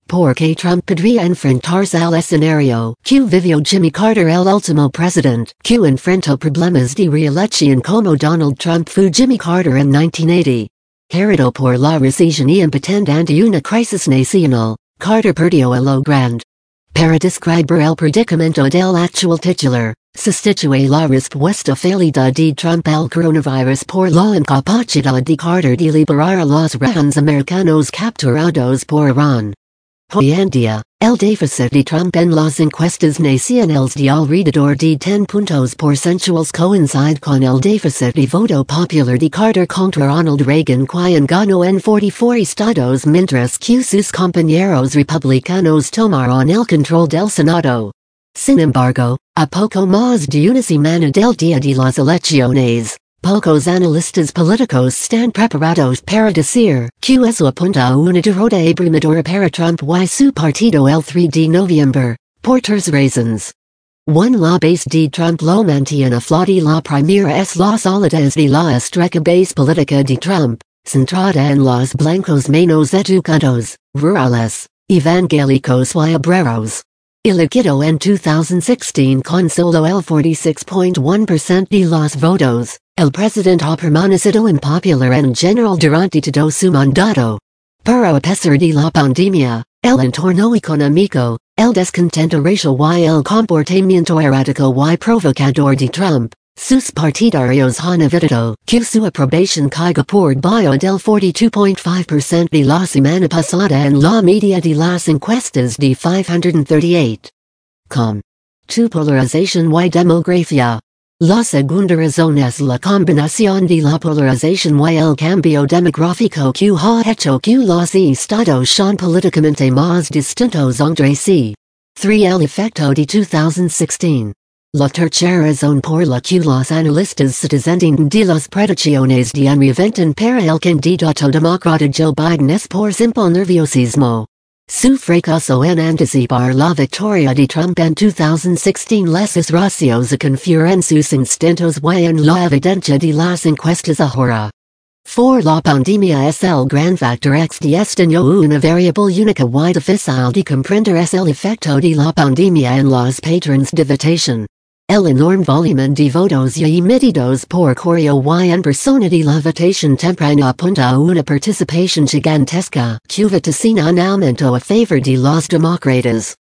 porque Trump podría enfrentarse al escenario que vivió Jimmy Carter el último presidente que enfrentó problemas de reelección como Donald Trump fue Jimmy Carter en 1980. Herido por la recesión y impotente ante una crisis nacional, Carter perdió el lo grande. Para describir el predicamento del actual titular, sustituye la respuesta fallida de Trump al coronavirus por la incapacidad de Carter de liberar a los rehenes americanos capturados por Irán. Hoy en día, el déficit de Trump en las encuestas nacionales de alrededor de 10 puntos porcentuales coincide con el déficit de voto popular de Carter contra Ronald Reagan quien ganó en 44 estados mientras que sus compañeros republicanos tomaron el control del Senado. Sin embargo, a poco más de una semana del día de las elecciones, pocos analistas políticos están preparados para decir que eso apunta a una derrota abrumadora para Trump y su partido el 3 de noviembre, por tres razones. 1. La base de Trump lo mantiene flote. La primera es la solidez de la estrategia base política de Trump, centrada en los blancos menos educados, rurales, evangélicos y obreros. Elegido en 2016 con solo el 46.1% de los votos, el presidente ha permanecido impopular en general durante todo su mandato. Pero a pesar de la pandemia, el entorno económico, el descontento racial y el comportamiento errático y provocador de Trump, sus partidarios han evitado que su aprobación caiga por debajo del 42.5% de la semana pasada en la media de las encuestas de 538. Com. Tu polarización y demografía. La segunda razón es la combinación de la polarización y el cambio demográfico que ha hecho que los estados sean políticamente más distintos entre sí. 3. El efecto de 2016. La tercera razón por la que los analistas se desentienden de las predicciones de un reventón para el candidato demócrata Joe Biden es por simple nerviosismo. Su fracaso en anticipar la victoria de Trump en 2016 les es raciosa confiar en sus instintos y en la evidencia de las encuestas ahora. 4. La pandemia es el gran factor X de este año. Una variable única y difícil de comprender es el efecto de la pandemia en los patrones de votación. El enorme volumen de votos ya emitidos por correo y en persona de la votación temprana apunta a una participación gigantesca que vaticina un aumento a favor de los demócratas.